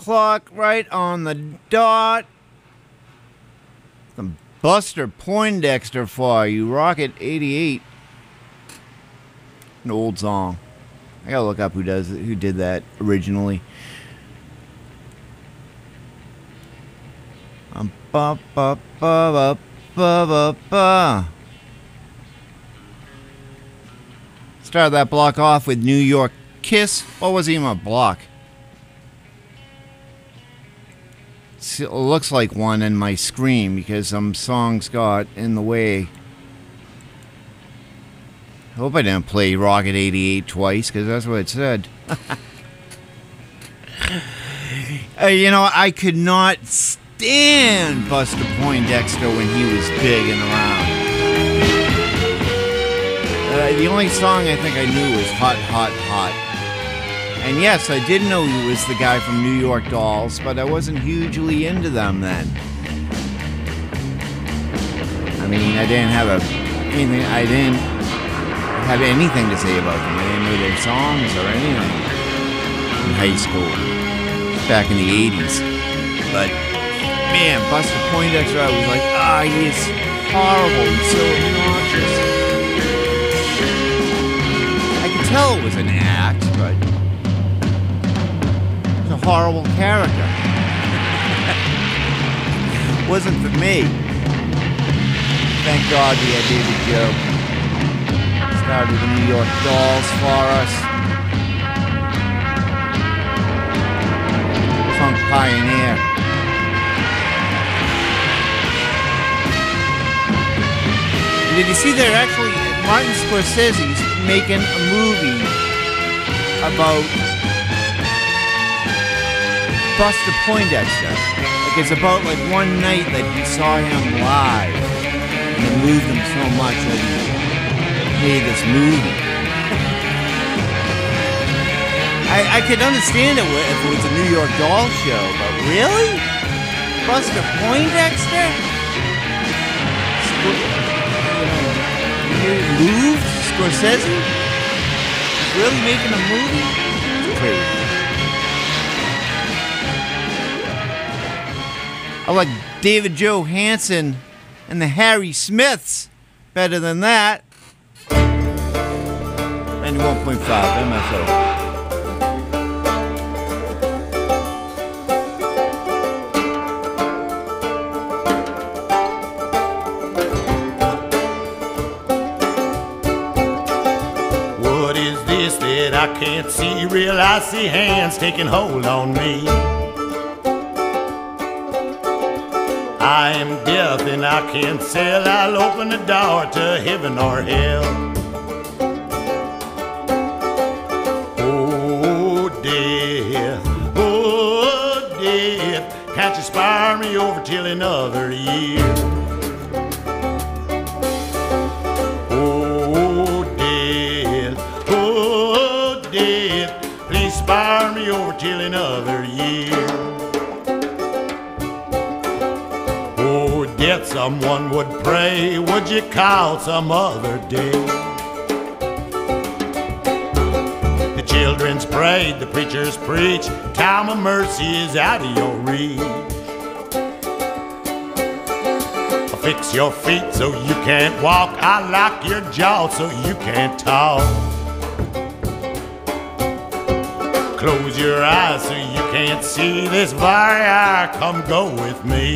o'clock, right on the dot. Some Buster Poindexter for you. Rocket 88. An old song. I gotta look up who did that originally. Ba ba ba ba ba ba. Started that block off with New York Kiss. What was even a block? It looks like one in my screen because some songs got in the way. I hope I didn't play Rocket 88 twice because that's what it said. I could not stand Buster Poindexter when he was big and around. The only song I think I knew was Hot, Hot, Hot. And yes, I did know he was the guy from New York Dolls, but I wasn't hugely into them then. I mean, I didn't have anything to say about them. I didn't know their songs or anything in high school, back in the 80s. But, man, Buster Poindexter, I was like, he's horrible, he's so obnoxious. I could tell it was an act, but it was a horrible character. Wasn't for me. Thank God we had David Joe. Started the New York Dolls for us. Funk pioneer. Did you see they're actually, Martin Scorsese's making a movie about Buster Poindexter. Like it's about like one night that he saw him live and it moved him so much that he made this movie. I could understand it if it was a New York Doll show, but really? Buster Poindexter? Moved? Scorsese? Really making a movie? It's crazy. I like David Joe Hansen and the Harry Smiths better than that. 91.5 MFO. That I can't see, real I see hands taking hold on me. I am deaf and I can't say I'll open the door to heaven or hell. Oh death, can't you spare me over till another year? Please spare me over till another year. Oh, death, someone would pray, would you call some other day? The children's prayed, the preachers preach, time of mercy is out of your reach. I'll fix your feet so you can't walk, I'll lock your jaw so you can't talk. Close your eyes so you can't see this very hour. Come go with me.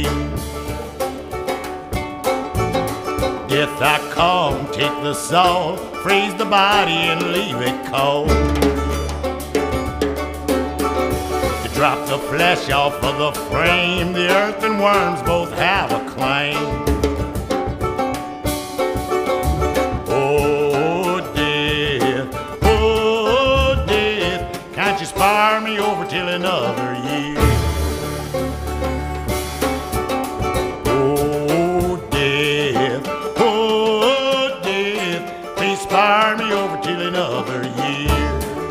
Death, I come, take the soul, freeze the body and leave it cold. You drop the flesh off of the frame, the earth and worms both have a claim. Spare me over till another year. Oh death, please spare me over till another year.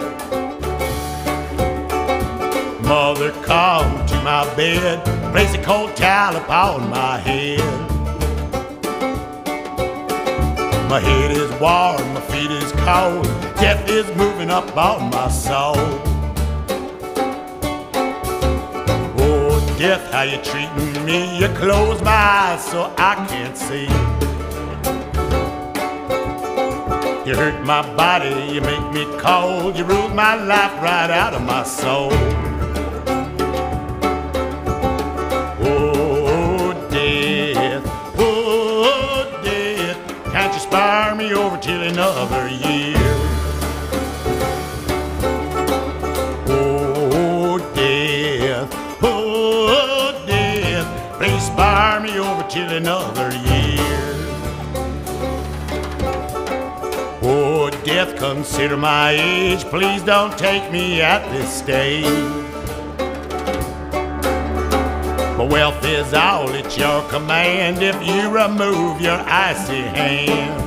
Mother, come to my bed, place a cold towel upon my head. My head is warm, my feet is cold, death is moving up on my soul. death, how you treating me? You close my eyes so I can't see. You hurt my body, you make me cold. You ruled my life right out of my soul. Oh, death, can't you spare me over till another year? Oh, death, please spare me over till another year. Oh, death, consider my age. Please don't take me at this stage. My wealth is all at your command if you remove your icy hand.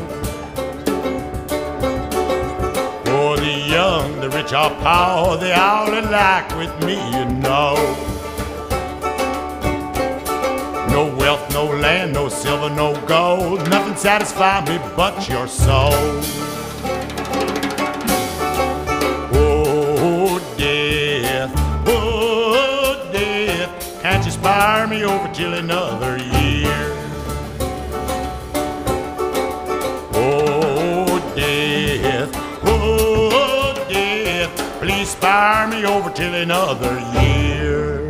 Oh, the young, the rich or poor, they all alike with me, you know. No wealth, no land, no silver, no gold. Nothing satisfies me but your soul. Oh, death, can't you spare me over till another year? Oh, death, please spare me over till another year.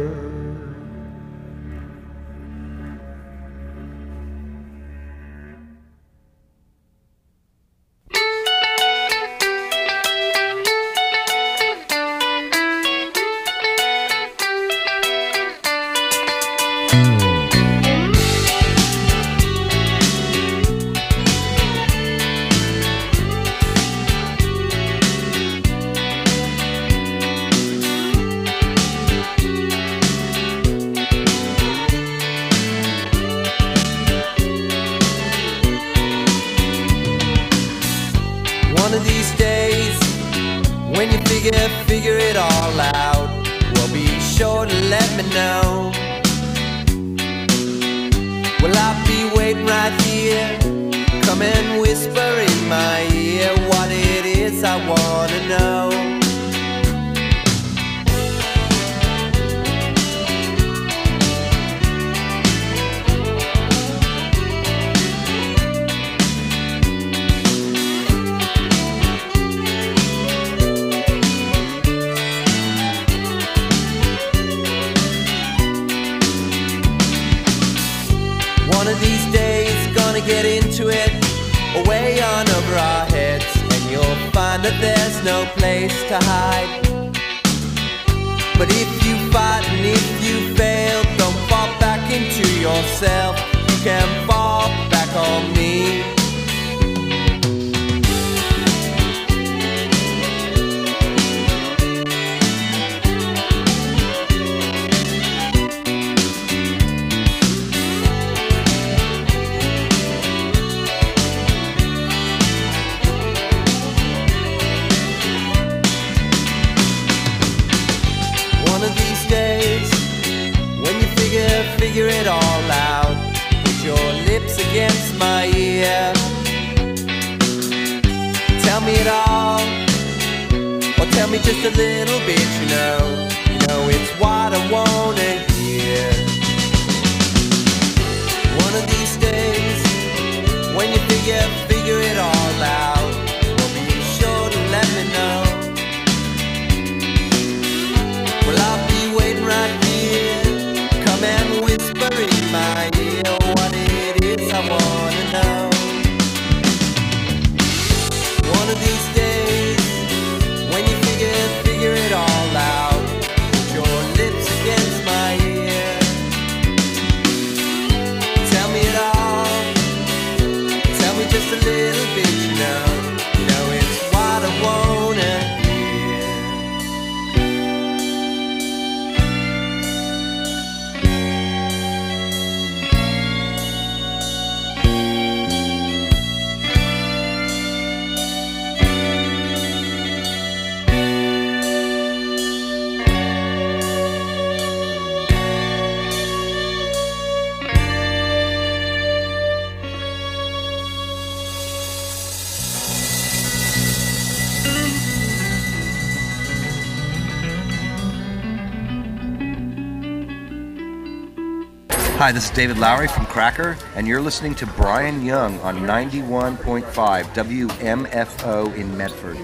One of these days, when you figure it all out, well, be sure to let me know. Well, I'll be waiting right here. Come and whisper in my ear what it is I wanna know. One of these days, gonna get into it, way on over our heads, and you'll find that there's no place to hide. But if you fight and if you fail, don't fall back into yourself. You can fall back on me. One of these days, when you figure it all out, put your lips against my ear. Tell me it all, or tell me just a little bit, you know. You know it's what I wanna hear. One of these days, when you figure it all out, well, be sure to let me know. Well, I'll be waiting right here. Come and whisper in my ear what it is I wanna know. One of these days, when you figure it all out, Hi, this is David Lowry from Cracker, and you're listening to Brian Young on 91.5 WMFO in Medford.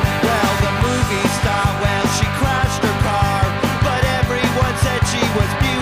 She crashed her car, but everyone said she was beautiful.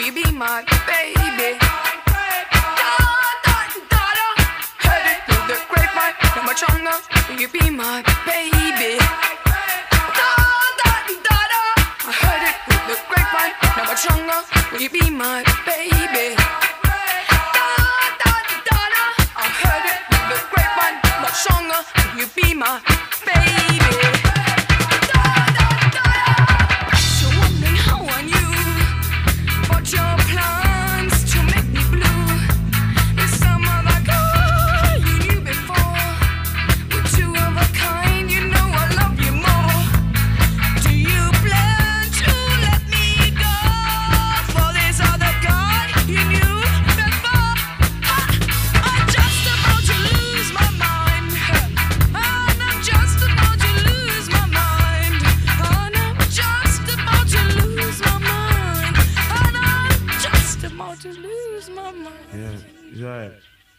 will you be my baby? Da-da-da-da, heard it through the grapevine, not much longer, will you be my baby? Da-da-da-da, I heard it through the grapevine, not much longer, will you be my baby? Da-da-da-da, I heard it through the grapevine, much longer, will you be my baby? So wondering how I knew about your plans to make me blue. There's some other guy you knew before. We're two of a kind, you know I love you more. Do you plan to let me go for this other guy you knew before? I'm just about to lose my mind. And I'm just about to lose my mind. And I'm just about to lose my mind. And I'm just about to lose my mind. Yeah, right.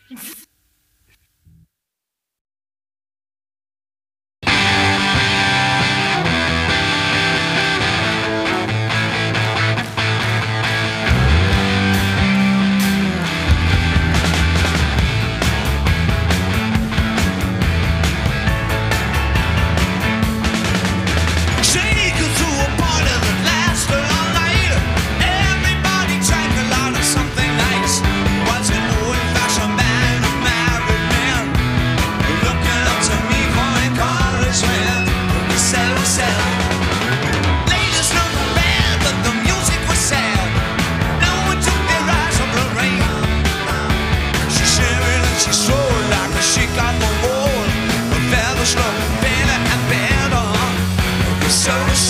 Take you to a party that lasted all night. Everybody drank a lot of something nice. Was an old-fashioned band of married men looking up to me for encouragement. We said, ladies looked bad, but the music was sad. No one took their eyes off the rain. She shivered and she soared like a sheik off the wall. Her feathers looked better and better. So,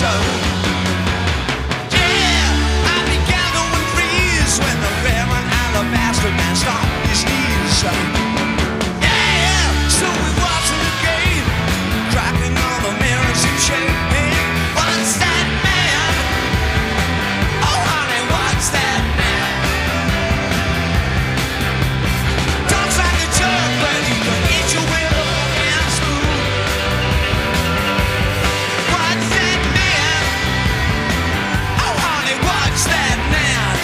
yeah, I began to freeze when the Reverend Alabaster Man stomped his knees. Yeah, so we watched the game, cracking all the mirrors and shaking. What's that man? Oh, honey, what's that man? Talks like a jerk, but he can eat you with a hand spoon. What's that man? Oh, honey, what's that man?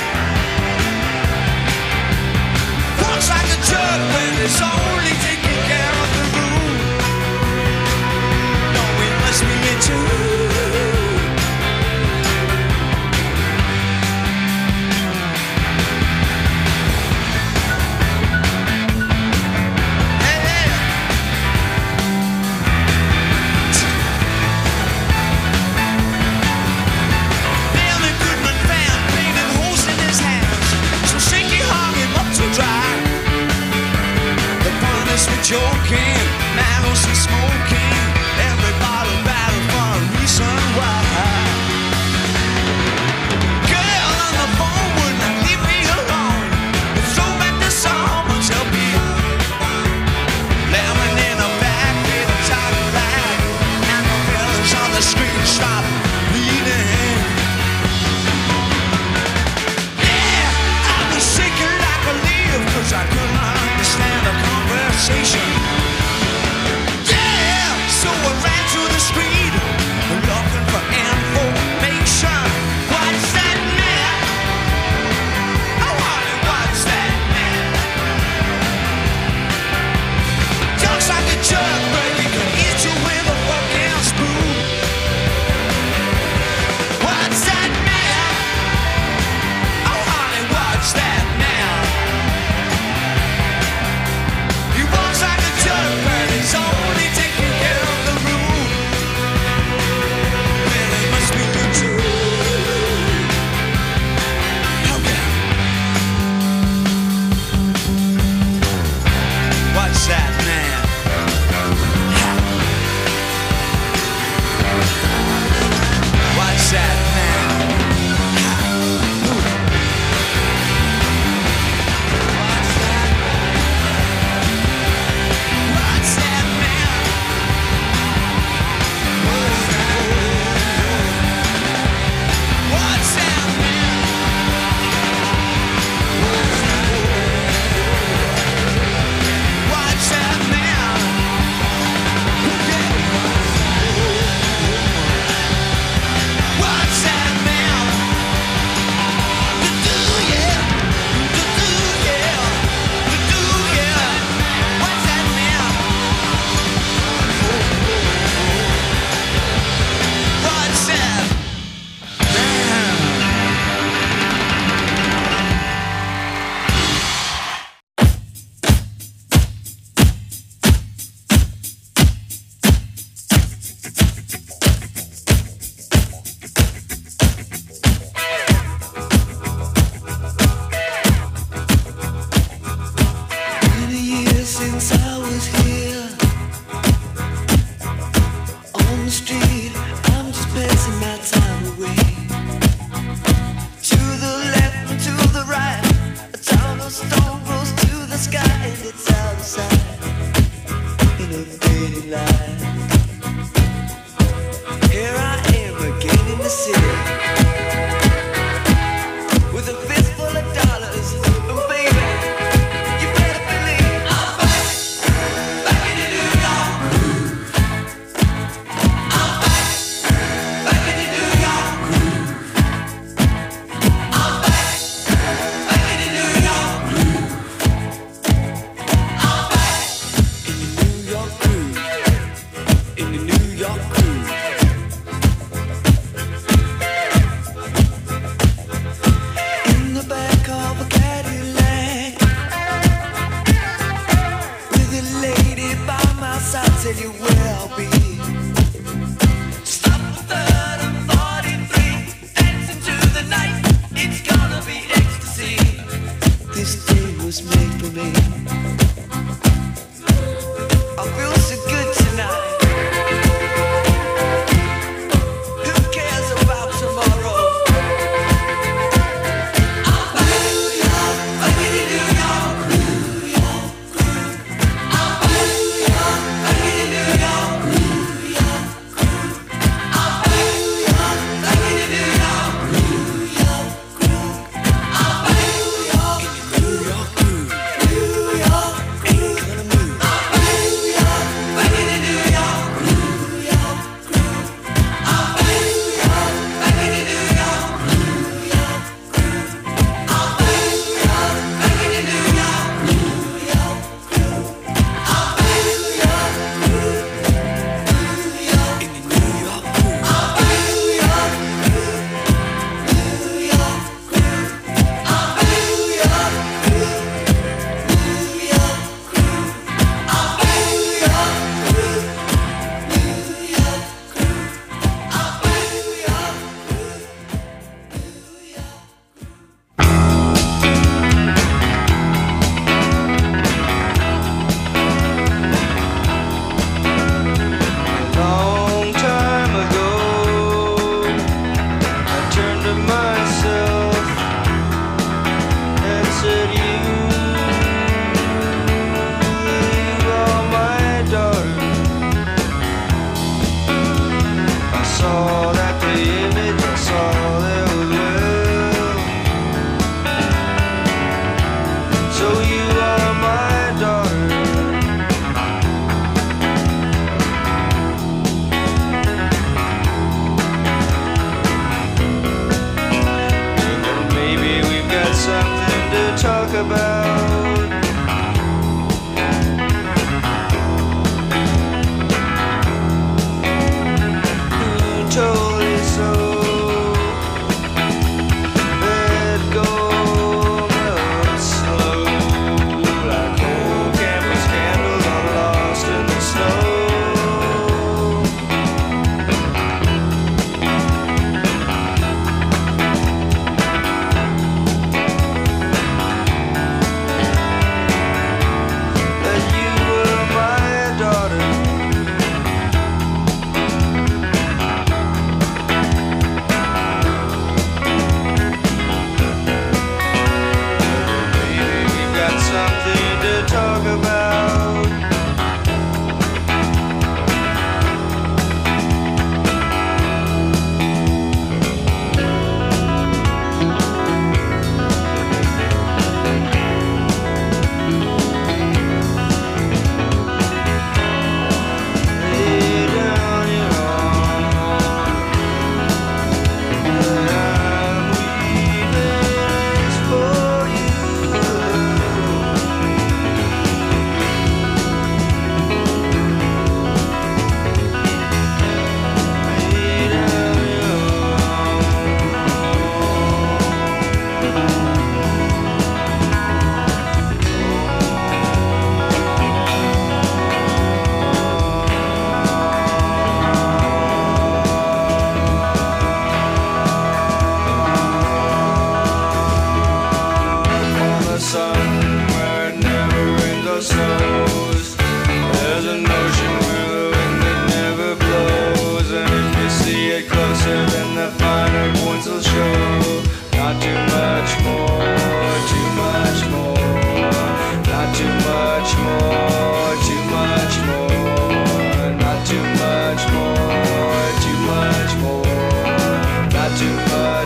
Walks like a jerk when he's only taking care of the room. No, we must be into. Billy Goodman fan painted holes in his hands, so Shaky hung him up to dry. The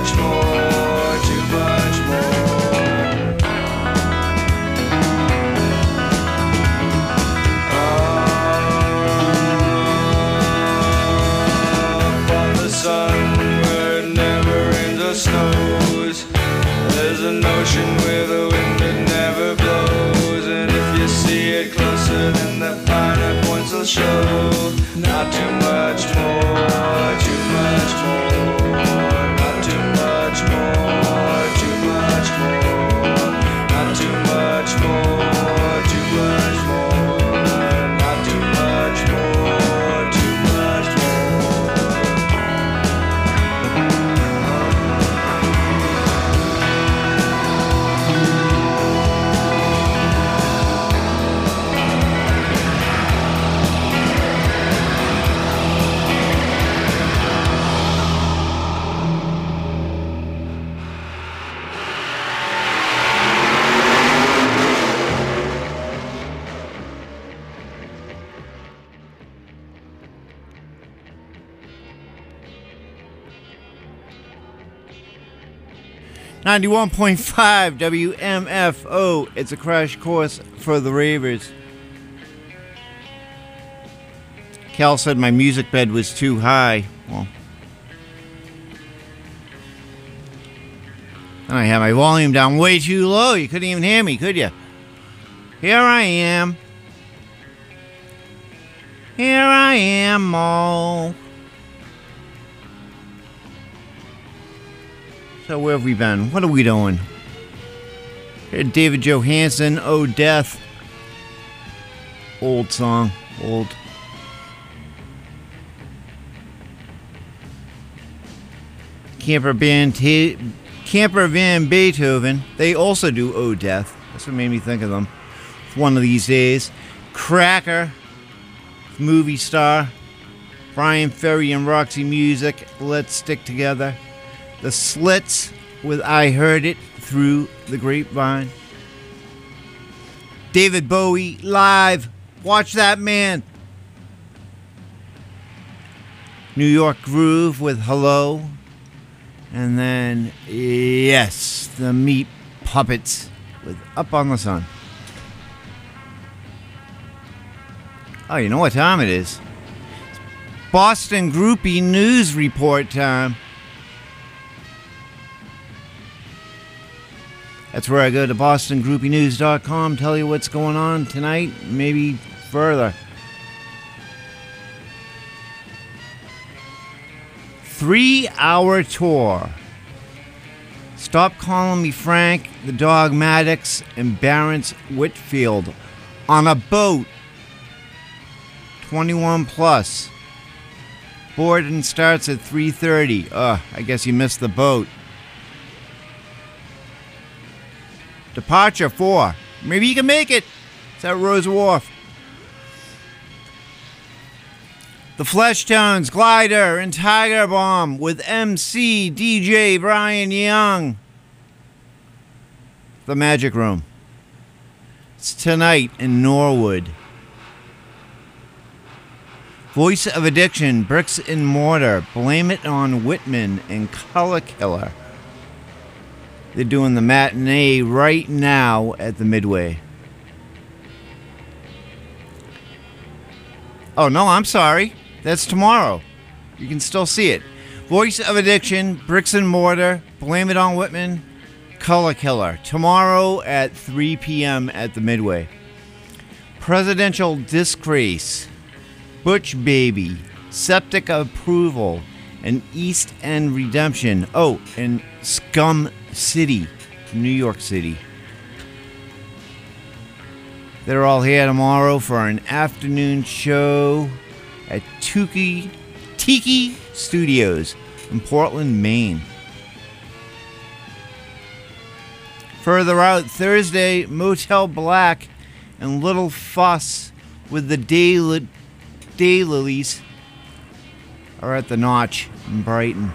much more, too much more. Up on the sun where it never rains or snows, there's an ocean where the wind it never blows. And if you see it closer, then the finer points will show. Not too much more, too much more. Not too much more, too much more. Not too much more, too much more. Not too much more, too much more. 91.5 WMFO. It's a crash course for the ravers. Cal said my music bed was too high. Well, then I had my volume down way too low. You couldn't even hear me, could you? Here I am. Here I am, Mo. So where have we been? What are we doing? Here, David Johansen, Oh Death. Old song. Old. Camper Van Beethoven. They also do Oh Death. That's what made me think of them. One of these days. Cracker. Movie star. Brian Ferry and Roxy Music. Let's Stick Together. The Slits with I Heard It Through the Grapevine. David Bowie live. Watch that man. New York Groove with Hello. And then, yes, the Meat Puppets with Up on the Sun. Oh, you know what time it is? It's Boston Groupie News Report time. That's where I go to bostongroupinews.com, tell you what's going on tonight, maybe further. 3-hour tour. Stop Calling Me Frank, the Dogmatics, and Barrence Whitfield on a boat. 21 plus. Boarding starts at 3:30. I guess you missed the boat. Departure 4. Maybe you can make it. It's at Rose Wharf. The Fleshtones, Glider, and Tiger Bomb with MC DJ Brian Young. The Magic Room. It's tonight in Norwood. Voice of Addiction, Bricks and Mortar, Blame It on Whitman, and Color Killer. They're doing the matinee right now at the Midway. Oh, no, I'm sorry. That's tomorrow. You can still see it. Voice of Addiction, Bricks and Mortar, Blame It on Whitman, Color Killer. Tomorrow at 3 p.m. at the Midway. Presidential Disgrace, Butch Baby, Septic Approval, and East End Redemption. Oh, and Scum City, New York City. They're all here tomorrow for an afternoon show at Tiki Studios in Portland, Maine. Further out, Thursday, Motel Black and Little Fuss with the Daylilies are at the Notch in Brighton.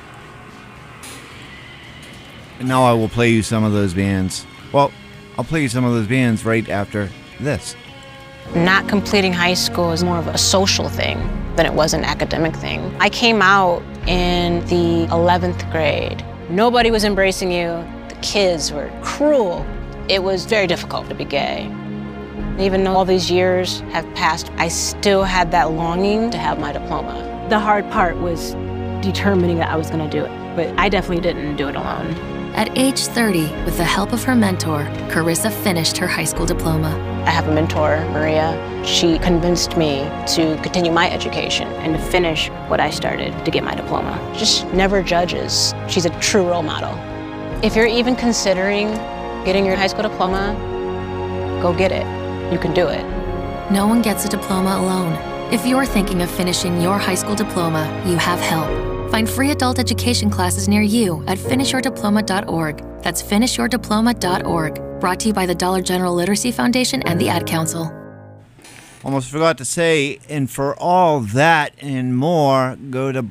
And now I will play you some of those bands. Well, I'll play you some of those bands right after this. Not completing high school is more of a social thing than it was an academic thing. I came out in the 11th grade, Nobody was embracing you. The kids were cruel. It was very difficult to be gay. Even though all these years have passed, I still had that longing to have my diploma. The hard part was determining that I was going to do it, but I definitely didn't do it alone. At age 30, with the help of her mentor, Carissa finished her high school diploma. I have a mentor, Maria. She convinced me to continue my education and to finish what I started to get my diploma. Just never judges. She's a true role model. If you're even considering getting your high school diploma, go get it. You can do it. No one gets a diploma alone. If you're thinking of finishing your high school diploma, you have help. Find free adult education classes near you at finishyourdiploma.org. That's finishyourdiploma.org. Brought to you by the Dollar General Literacy Foundation and the Ad Council. Almost forgot to say, and for all that and more, go to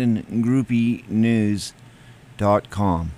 bostongroupienews.com.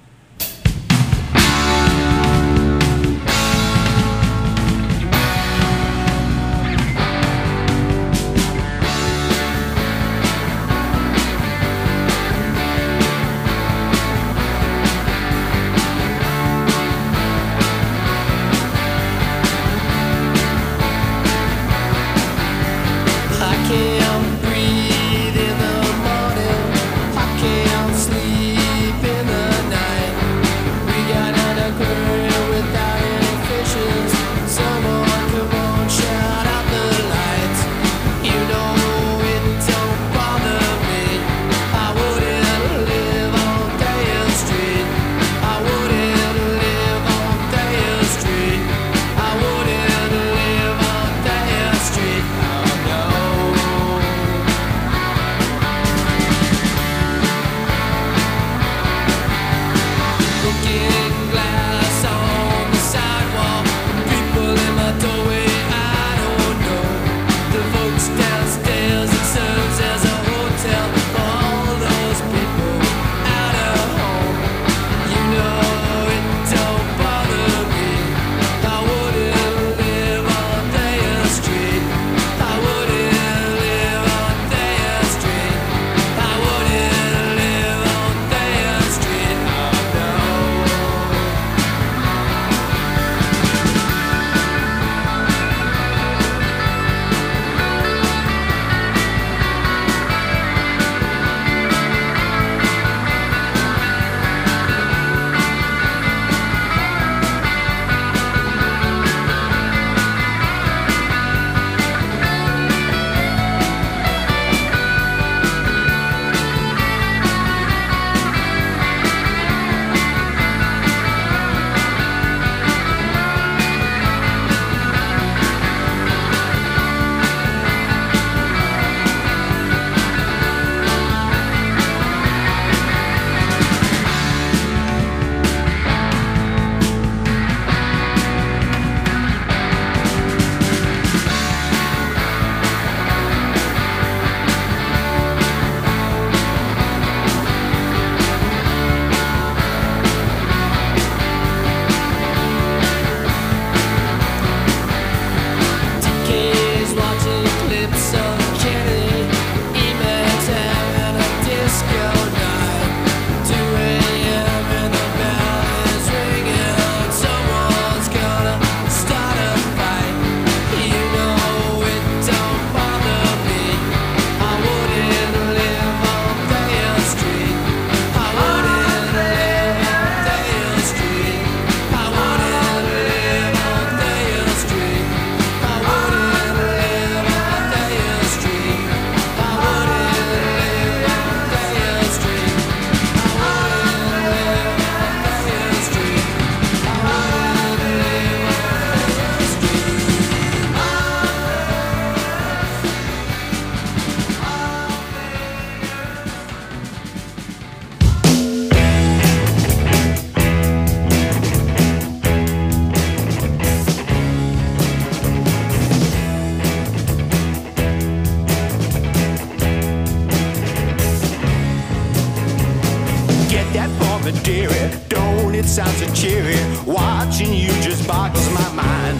it sounds so cheery. Watching you just boggles my mind.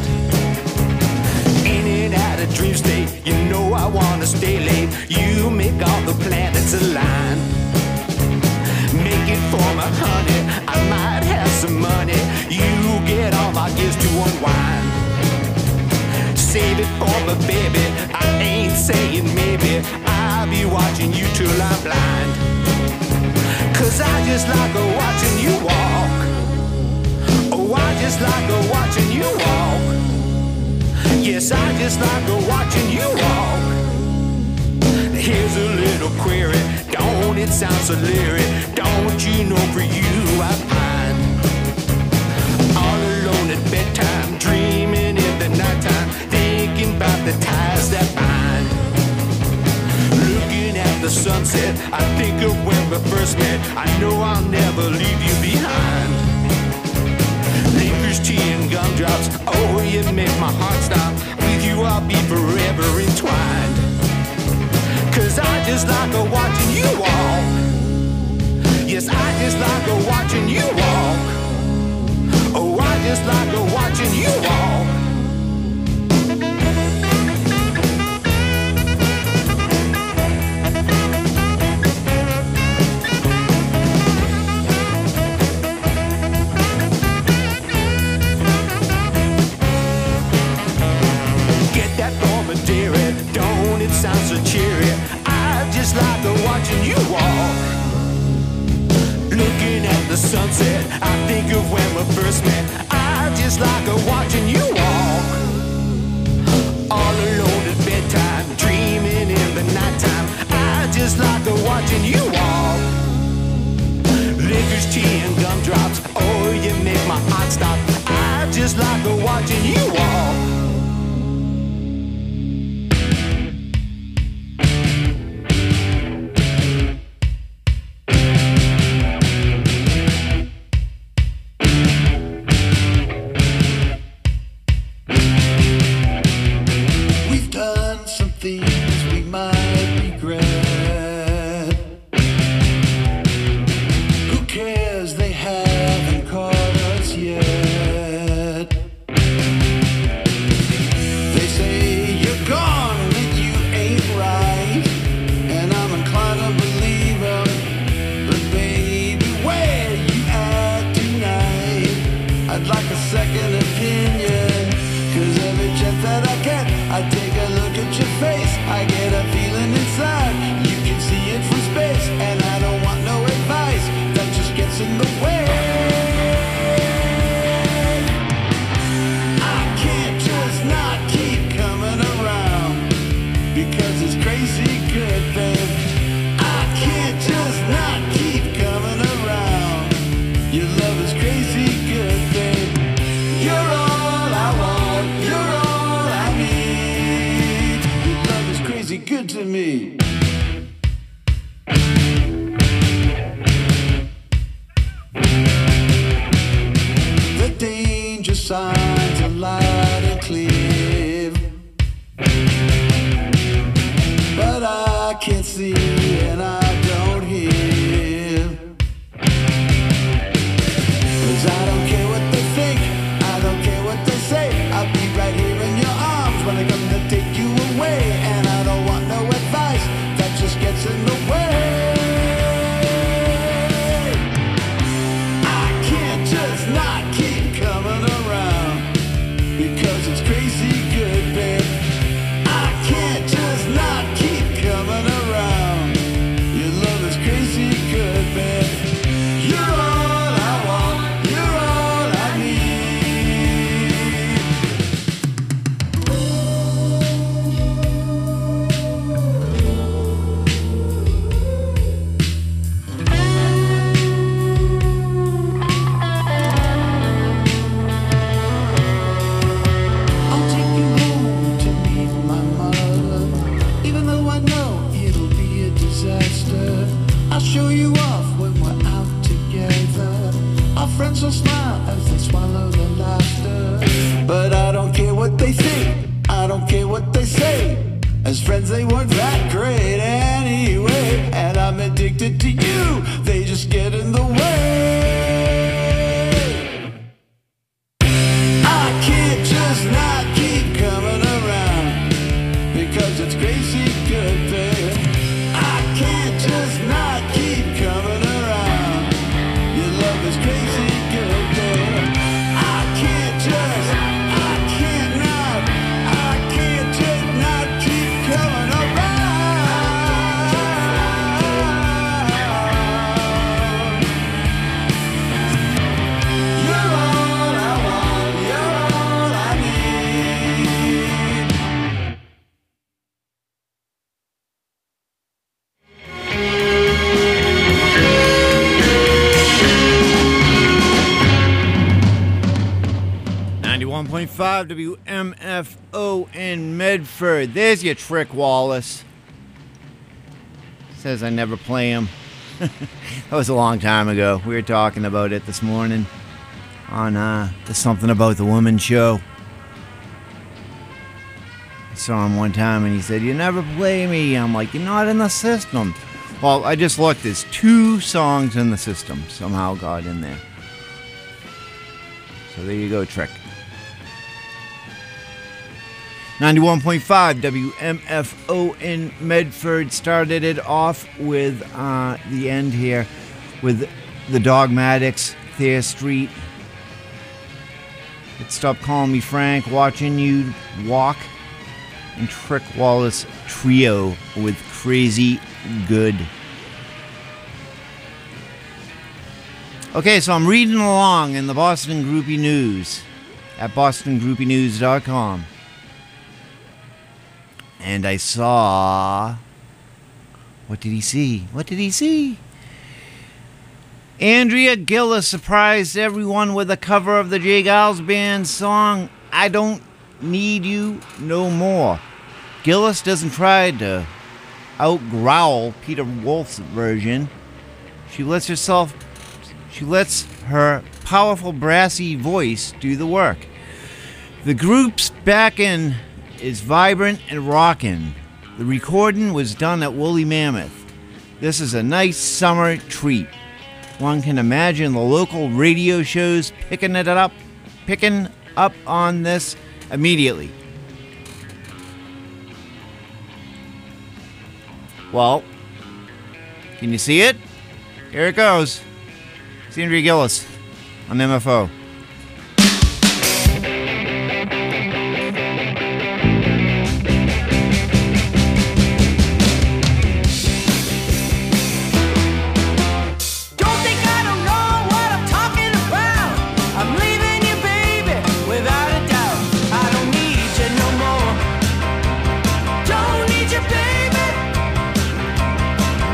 In and out of dream state, you know I wanna stay late. You make all the planets align. make it for my honey. I might have some money. You get all my gifts to unwind. Save it for my baby. I ain't saying maybe. I'll be watching you till I'm blind. 'Cause I just like watching you walk. Oh, I just like watching you walk. Yes, I just like watching you walk. Here's a little query. Don't it sound so leery? Don't you know for you I pine? All alone at bedtime, dreaming in the nighttime, thinking about the ties that bind. Looking at the sunset, I think of when we first met. I know I'll never leave you behind. Licorice tea and gumdrops, oh, you make my heart stop. With you I'll be forever entwined. 'Cause I just like watching you walk. Yes, I just like watching you walk. Oh, I just like watching you walk. Get that for me, dearie. Don't it sound so cheery? I just like watching you walk. Looking at the sunset, I think of when we first met. I just like watching you walk. All alone at bedtime, dreaming in the nighttime. I just like watching you walk. Licorice tea and gumdrops, oh, you make my heart stop. I just like watching you walk. Crazy good, babe. I can't just not keep coming around. WMFO in Medford. There's your Trick Wallace. Says I never play him. That was a long time ago. We were talking about it this morning on the Something About the Woman show. I saw him one time and he said, "You never play me." I'm like, "You're not in the system." Well, I just looked. There's 2 songs in the system. Somehow got in there. So there you go, Trick. 91.5 WMFO in Medford. Started it off with the end here with the Dogmatics, Thayer Street. It Stop Calling Me Frank, Watching You Walk, and Trick Wallace Trio with Crazy Good. Okay, so I'm reading along in the Boston Groupie News at bostongroupinews.com. And I saw... What did he see? What did he see? Andrea Gillis surprised everyone with a cover of the J. Giles Band song, "I Don't Need You No More." Gillis doesn't try to out-growl Peter Wolf's version. She lets her powerful brassy voice do the work. The group's back-end is vibrant and rockin'. The recording was done at Woolly Mammoth. This is a nice summer treat. One can imagine the local radio shows picking up on this immediately. Well, can you see it? Here it goes. It's Andrea Gillis on MFO.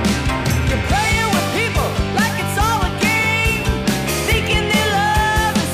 You're playing with people like it's all a game, thinking their love is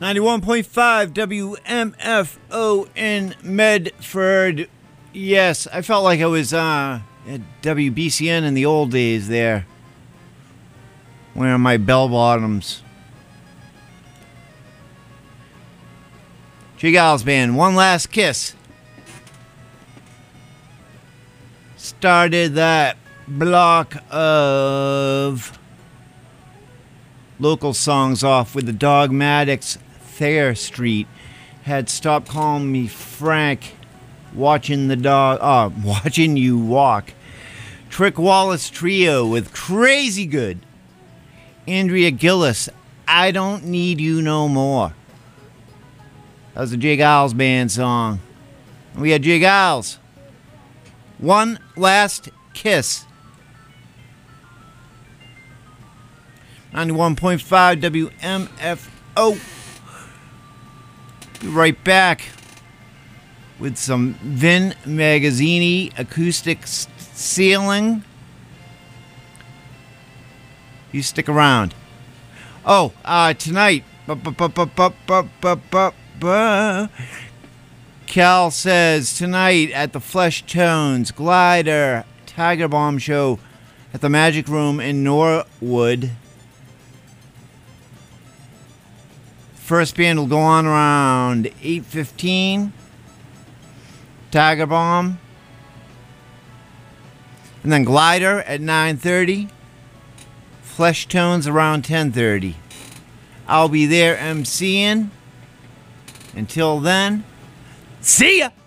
91.5 WMFO in Medford. Yes, I felt like I was at WBCN in the old days there. Wearing my bell bottoms. J. Giles Band, One Last Kiss. Started that block of local songs off with the Dogmatics, Thayer Street. Had Stop Calling Me Frank, Watching You Walk. Trick Wallace Trio with Crazy Good. Andrea Gillis, I Don't Need You No More. That was a J. Giles Band song. We had J. Giles, One Last Kiss. 91.5 WMFO. Be right back with some Vin Magazzini acoustic ceiling. You stick around. Oh, tonight. Cal says tonight at the Flesh Tones, Glider, Tiger Bomb show at the Magic Room in Norwood. First band will go on around 8:15. Tiger Bomb. And then Glider at 9:30. Flesh Tones around 10:30. I'll be there MCing. Until then, see ya!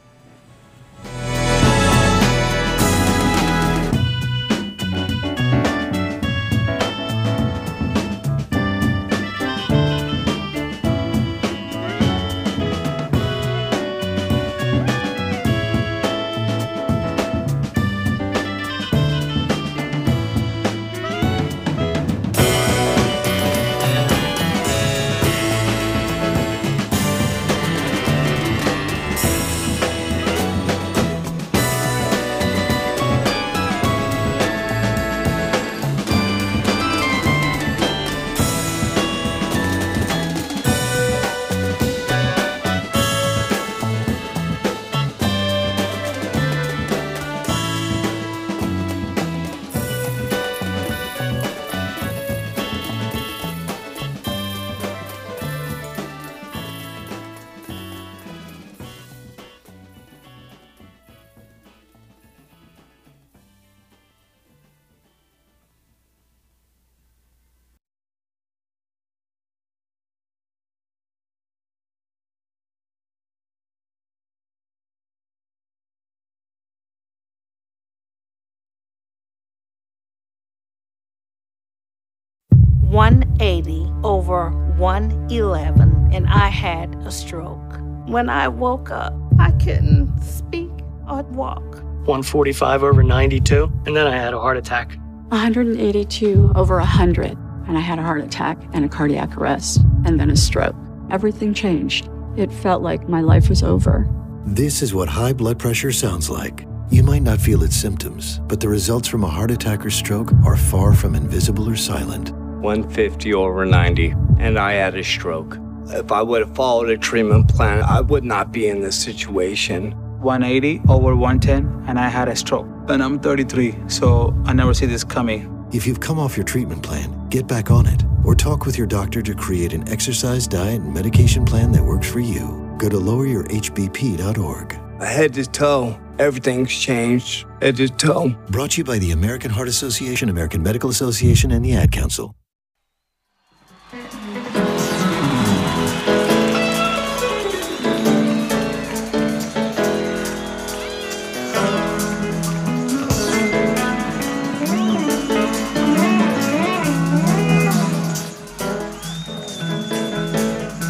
.180 over 111, and I had a stroke. When I woke up, I couldn't speak or walk. 145 over 92, and then I had a heart attack. 182 over 100, and I had a heart attack and a cardiac arrest, and then a stroke. Everything changed. It felt like my life was over. This is what high blood pressure sounds like. You might not feel its symptoms, but the results from a heart attack or stroke are far from invisible or silent. 150 over 90, and I had a stroke. If I would have followed a treatment plan, I would not be in this situation. 180 over 110, and I had a stroke. And I'm 33, so I never see this coming. If you've come off your treatment plan, get back on it, or talk with your doctor to create an exercise, diet, and medication plan that works for you. Go to loweryourhbp.org. Head to toe, everything's changed. Head to toe. Brought to you by the American Heart Association, American Medical Association, and the Ad Council.